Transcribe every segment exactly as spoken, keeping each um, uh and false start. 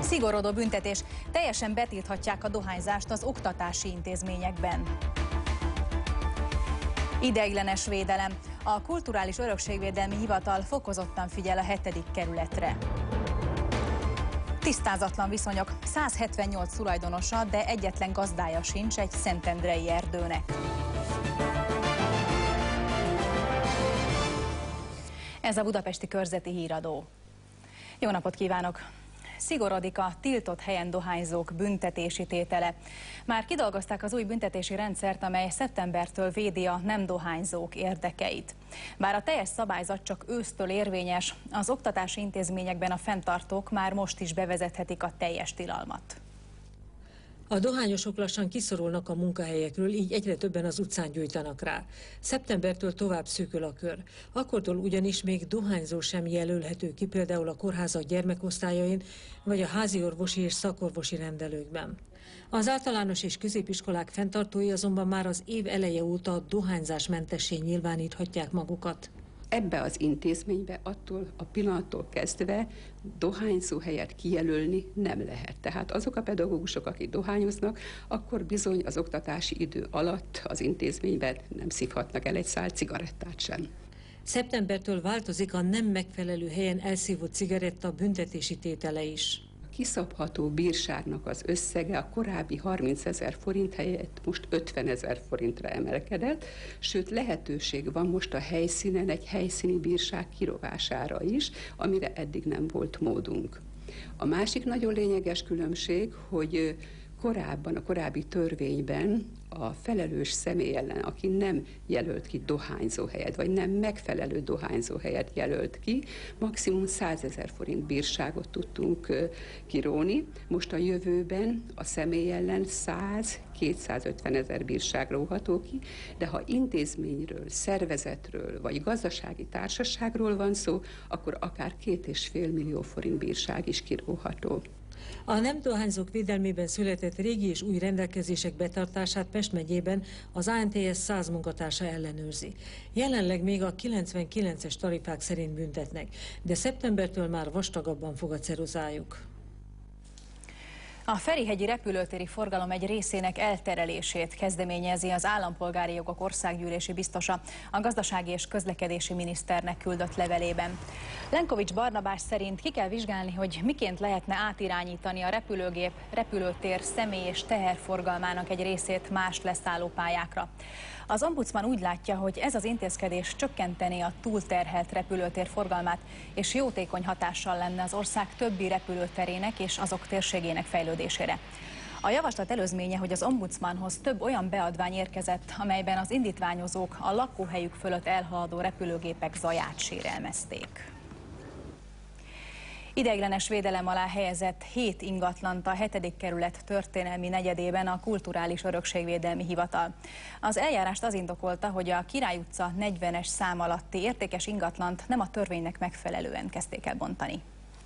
Szigorodó büntetés. Teljesen betilthatják a dohányzást az oktatási intézményekben. Ideiglenes védelem. A Kulturális Örökségvédelmi Hivatal fokozottan figyel a hetedik kerületre. Tisztázatlan viszonyok. száz hetvennyolc tulajdonosa, de egyetlen gazdája sincs egy szentendrei erdőnek. Ez a Budapesti Körzeti Híradó. Jó napot kívánok! Szigorodik a tiltott helyen dohányzók büntetési tétele. Már kidolgozták az új büntetési rendszert, amely szeptembertől védi a nem dohányzók érdekeit. Bár a teljes szabályzat csak ősztől érvényes, az oktatási intézményekben a fenntartók már most is bevezethetik a teljes tilalmat. A dohányosok lassan kiszorulnak a munkahelyekről, így egyre többen az utcán gyújtanak rá. Szeptembertől tovább szűkül a kör. Akkortól ugyanis még dohányzó sem jelölhető ki, például a kórházak gyermekosztályain, vagy a háziorvosi és szakorvosi rendelőkben. Az általános és középiskolák fenntartói azonban már az év eleje óta dohányzásmentessé nyilváníthatják magukat. Ebbe az intézménybe attól a pillanattól kezdve dohányzó helyet kijelölni nem lehet. Tehát azok a pedagógusok, akik dohányoznak, akkor bizony az oktatási idő alatt az intézményben nem szívhatnak el egy szál cigarettát sem. Szeptembertől változik a nem megfelelő helyen elszívott cigaretta büntetési tétele is. Kiszabható bírságnak az összege a korábbi harmincezer forint helyett most ötvenezer forintra emelkedett, sőt lehetőség van most a helyszínen egy helyszíni bírság kirovására is, amire eddig nem volt módunk. A másik nagyon lényeges különbség, hogy korábban, a korábbi törvényben a felelős személy ellen, aki nem jelölt ki dohányzóhelyet, vagy nem megfelelő dohányzóhelyet jelölt ki, maximum százezer forint bírságot tudtunk kiróni. Most a jövőben a személy ellen száz-kétszázötven ezer bírság róható ki, de ha intézményről, szervezetről, vagy gazdasági társaságról van szó, akkor akár két és fél millió forint bírság is kiróható. A nem dohányzók védelmében született régi és új rendelkezések betartását Pest megyében az á en té es száz munkatársa ellenőrzi. Jelenleg még a kilencvenkilences tarifák szerint büntetnek, de szeptembertől már vastagabban fog a ceruzájuk. A Ferihegyi repülőtéri forgalom egy részének elterelését kezdeményezi az Állampolgári Jogok Országgyűlési Biztosa a gazdasági és közlekedési miniszternek küldött levelében. Lenkovics Barnabás szerint ki kell vizsgálni, hogy miként lehetne átirányítani a repülőgép, repülőtér személy- és teherforgalmának egy részét más leszállópályákra. Az ombudsman úgy látja, hogy ez az intézkedés csökkentené a túlterhelt repülőtér forgalmát, és jótékony hatással lenne az ország többi repülőterének és azok térségének fejlődésére. A javaslat előzménye, hogy az ombudsmanhoz több olyan beadvány érkezett, amelyben az indítványozók a lakóhelyük fölött elhaladó repülőgépek zaját sérelmezték. Ideiglenes védelem alá helyezett hét ingatlant a hetedik kerület történelmi negyedében a Kulturális Örökségvédelmi Hivatal. Az eljárást az indokolta, hogy a Király utca negyvenes szám alatti értékes ingatlant nem a törvénynek megfelelően kezdték el bontani.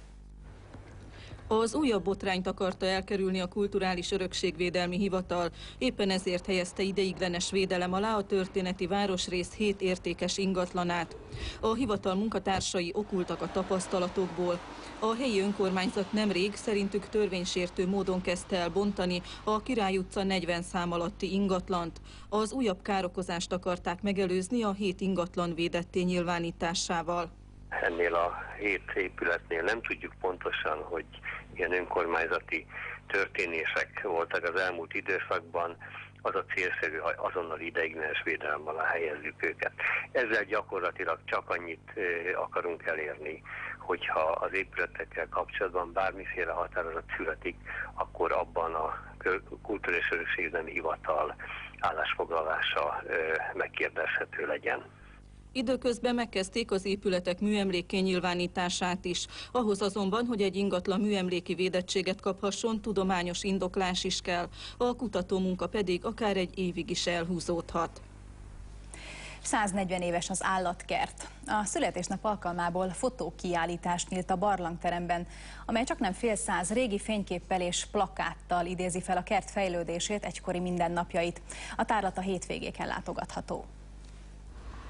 Az újabb botrányt akarta elkerülni a Kulturális Örökségvédelmi Hivatal, éppen ezért helyezte ideiglenes védelem alá a történeti városrész hét értékes ingatlanát. A hivatal munkatársai okultak a tapasztalatokból. A helyi önkormányzat nemrég szerintük törvénysértő módon kezdte el bontani a Király utca negyven szám alatti ingatlant. Az újabb károkozást akarták megelőzni a hét ingatlan védetté nyilvánításával. Ennél a hét épületnél nem tudjuk pontosan, hogy ilyen önkormányzati történések voltak az elmúlt időszakban, az a célszerű, hogy azonnal ideiglenes védelem alá helyezzük őket. Ezzel gyakorlatilag csak annyit akarunk elérni, hogyha az épületekkel kapcsolatban bármiféle határozat születik, akkor abban a Kulturális Örökségvédelmi Hivatal állásfoglalása megkérdezhető legyen. Időközben megkezdték az épületek műemlékké nyilvánítását is. Ahhoz azonban, hogy egy ingatlan műemléki védettséget kaphasson, tudományos indoklás is kell. A kutatómunka pedig akár egy évig is elhúzódhat. száznegyven éves az állatkert. A születésnap alkalmából fotókiállítást nyílt a barlangteremben, amely csaknem fél száz régi fényképpel és plakáttal idézi fel a kert fejlődését, egykori mindennapjait. A tárlat a hétvégéken látogatható.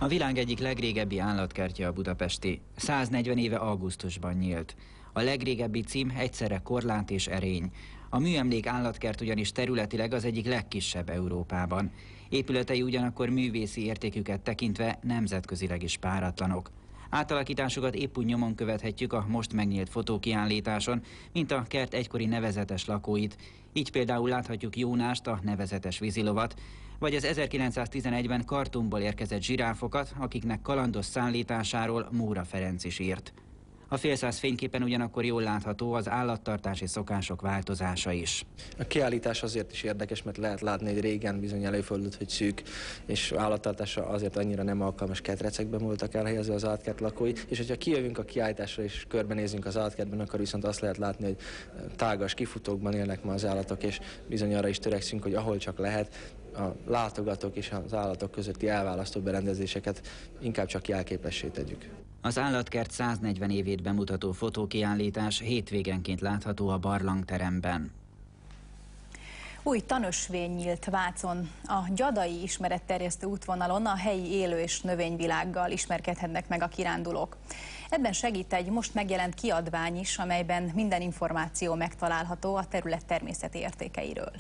A világ egyik legrégebbi állatkertje a budapesti. száznegyven éve augusztusban nyílt. A legrégebbi cím egyszerre korlát és erény. A műemlék állatkert ugyanis területileg az egyik legkisebb Európában. Épületei ugyanakkor művészi értéküket tekintve nemzetközileg is páratlanok. Átalakításokat épp úgy nyomon követhetjük a most megnyílt fotókiállításon, mint a kert egykori nevezetes lakóit. Így például láthatjuk Jónást, a nevezetes vízilovat, vagy az ezerkilencszáztizenegyben Kartumból érkezett zsiráfokat, akiknek kalandos szállításáról Móra Ferenc is írt. A félszáz fényképen ugyanakkor jól látható az állattartási szokások változása is. A kiállítás azért is érdekes, mert lehet látni, hogy régen bizony előfordult, hogy szűk, és állattartása azért annyira nem alkalmas ketrecekben voltak elhelyezve az állatkert lakói, és hogyha kijövünk a kiállításra és körbenézünk az állatkertben, akkor viszont azt lehet látni, hogy tágas kifutókban élnek ma az állatok, és bizony arra is törekszünk, hogy ahol csak lehet, a látogatók és az állatok közötti elválasztó berendezéseket inkább csak jelképessé tegyük. Az állatkert száznegyven évét bemutató fotókiállítás hétvégenként látható a barlangteremben. Új tanösvény nyílt Vácon. A gyadai ismeretterjesztő útvonalon a helyi élő- és növényvilággal ismerkedhetnek meg a kirándulók. Ebben segít egy most megjelent kiadvány is, amelyben minden információ megtalálható a terület természeti értékeiről.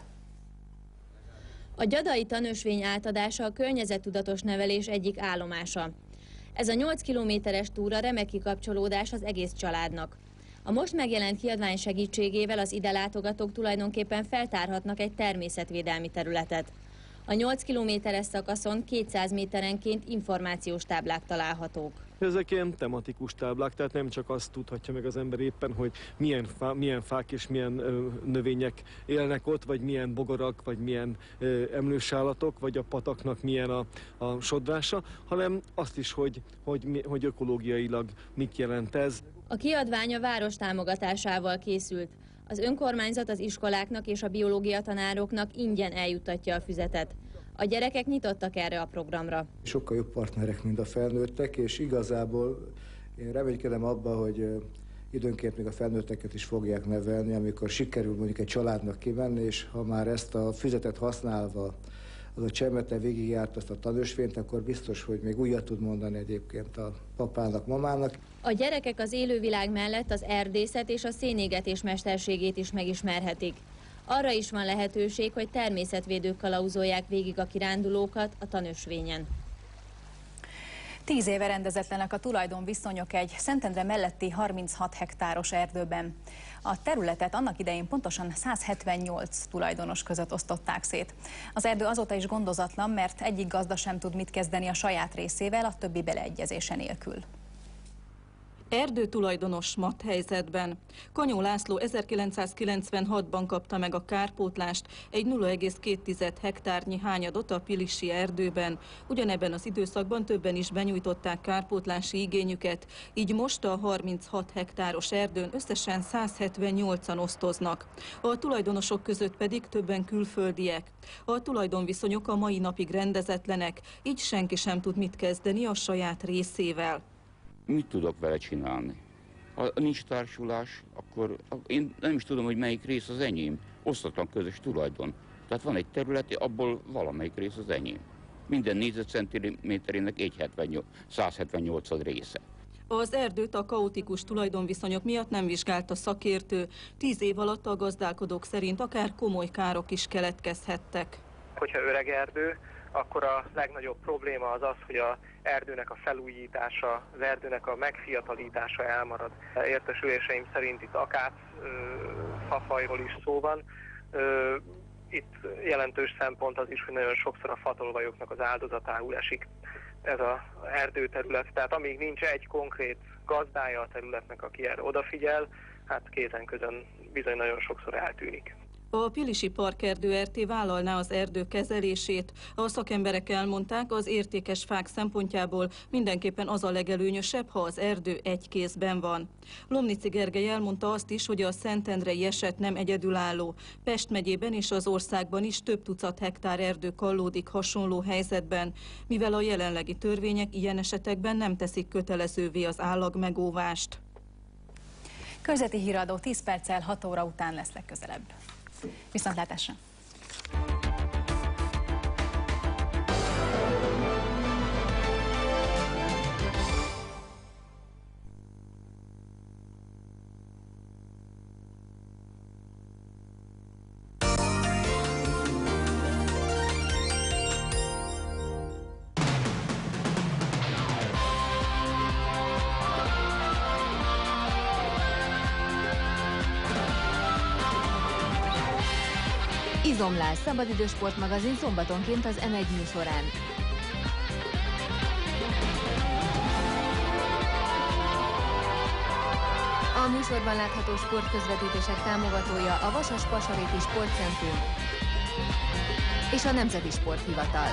A gyadai tanösvény átadása a környezettudatos nevelés egyik állomása. Ez a nyolc kilométeres túra remek kikapcsolódás az egész családnak. A most megjelent kiadvány segítségével az ide látogatók tulajdonképpen feltárhatnak egy természetvédelmi területet. A nyolc kilométeres szakaszon kétszáz méterenként információs táblák találhatók. Ezek ilyen tematikus táblák, tehát nem csak azt tudhatja meg az ember éppen, hogy milyen, fá, milyen fák és milyen ö, növények élnek ott, vagy milyen bogarak, vagy milyen ö, emlős állatok, vagy a pataknak milyen a, a sodrása, hanem azt is, hogy, hogy, hogy ökológiailag mit jelent ez. A kiadvány a város támogatásával készült. Az önkormányzat az iskoláknak és a biológia tanároknak ingyen eljuttatja a füzetet. A gyerekek nyitottak erre a programra. Sokkal jobb partnerek, mint a felnőttek, és igazából én reménykedem abban, hogy időnként még a felnőtteket is fogják nevelni, amikor sikerül mondjuk egy családnak kimenni, és ha már ezt a füzetet használva az a Csemete végigjárt azt a tanösvényt, akkor biztos, hogy még újat tud mondani egyébként a papának, mamának. A gyerekek az élővilág mellett az erdészet és a szénégetés mesterségét is megismerhetik. Arra is van lehetőség, hogy természetvédők kalauzolják végig a kirándulókat a tanösvényen. Tíz éve rendezetlenek a tulajdonviszonyok egy Szentendre melletti harminchat hektáros erdőben. A területet annak idején pontosan száz hetvennyolc tulajdonos között osztották szét. Az erdő azóta is gondozatlan, mert egyik gazda sem tud mit kezdeni a saját részével, a többi beleegyezése nélkül. Erdőtulajdonos matthelyzetben. Kanyó László ezerkilencszázkilencvenhatban kapta meg a kárpótlást, egy nulla egész két hektárnyi hányadot a Pilisi erdőben. Ugyanebben az időszakban többen is benyújtották kárpótlási igényüket, így most a harminchat hektáros erdőn összesen száz hetvennyolcan osztoznak. A tulajdonosok között pedig többen külföldiek. A tulajdonviszonyok a mai napig rendezetlenek, így senki sem tud mit kezdeni a saját részével. Mit tudok vele csinálni? Ha nincs társulás, akkor én nem is tudom, hogy melyik rész az enyém. Osztatlan közös tulajdon. Tehát van egy terület, abból valamelyik rész az enyém. Minden négyzetcentiméterének egy száz hetvennyolcad része. Az erdőt a kaotikus tulajdonviszonyok miatt nem vizsgálta szakértő. Tíz év alatt a gazdálkodók szerint akár komoly károk is keletkezhettek. Hogyha öreg erdő, akkor a legnagyobb probléma az az, hogy az erdőnek a felújítása, az erdőnek a megfiatalítása elmarad. Értesüléseim szerint itt akác fafajról is szó van. Itt jelentős szempont az is, hogy nagyon sokszor a fatolvajoknak az áldozatául esik ez az erdőterület. Tehát amíg nincs egy konkrét gazdája a területnek, aki erre odafigyel, hát kézen közön bizony nagyon sokszor eltűnik. A Pilisi Parkerdő er té vállalná az erdő kezelését. A szakemberek elmondták, az értékes fák szempontjából mindenképpen az a legelőnyösebb, ha az erdő egy kézben van. Lomnici Gergely elmondta azt is, hogy a szentendrei eset nem egyedülálló. Pest megyében és az országban is több tucat hektár erdő kallódik hasonló helyzetben, mivel a jelenlegi törvények ilyen esetekben nem teszik kötelezővé az állagmegóvást. Körzeti híradó tíz perccel hat óra után lesz legközelebb. Viszontlátásra! Izomlás, szabadidős sportmagazin szombatonként az em egy műsorán. A műsorban látható sportközvetítések támogatója a Vasas-Pasaréti Sportcentrum és a Nemzeti Sporthivatal.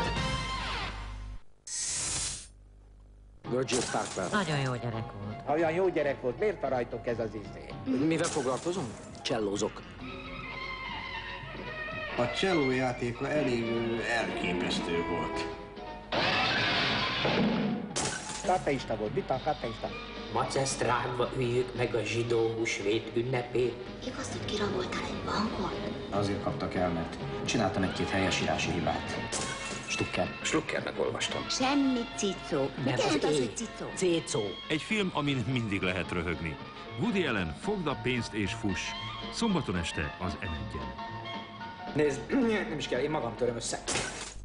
Roger Starkman. Nagyon jó gyerek volt. Olyan jó gyerek volt, miért a rajtok ez az izé? Mivel foglalkozom? Csellózok. A cselló játéka elég elképesztő volt. Ateista volt, mit akar ateista? Maceszt rágva üljük meg a zsidó húsvét ünnepét. Igaz, hogy kiraboltál egy bankot? Azért kaptak el, mert csináltam egy-két helyesírási hibát. Stukker. Stukkernek olvastam. Semmi cicó. Mit jelent az, hogy cicó? Cécó. Egy film, amin mindig lehet röhögni. Woody Allen, fogd a pénzt és fuss. Szombaton este az em egyen. Nézd, nem is kell, én magam töröm össze.